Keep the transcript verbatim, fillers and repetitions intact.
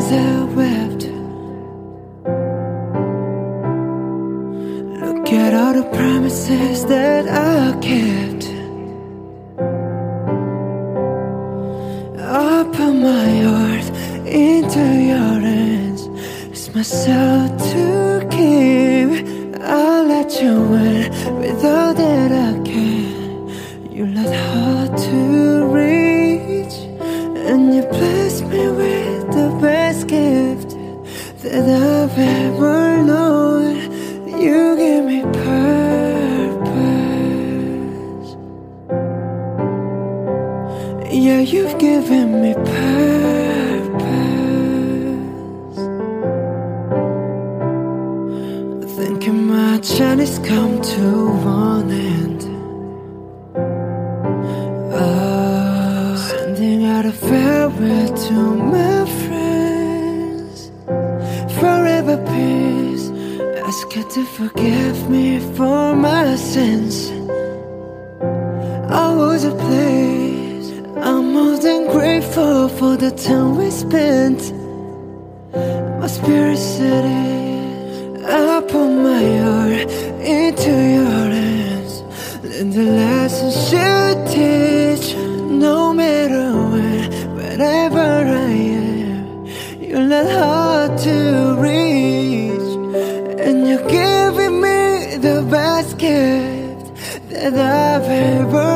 that wept. Look at all the promises that I kept. I put my heart into your hands. It's myself to keep. I'll let you in with all that I can. You let hard to reach, and you bless me with the best gift that I've ever known. You give me purpose. Yeah, you've given me purpose. Thinking my journey's come to one end. Oh, sending out a farewell to my friends. Forever peace. Ask her to forgive me for my sins. I was a place. I'm more than grateful for the time we spent. My spirit said it. I put my heart into your hands. And the lessons you teach, no matter when, wherever I am, you're not hard to reach. And you're giving me the best gift that I've ever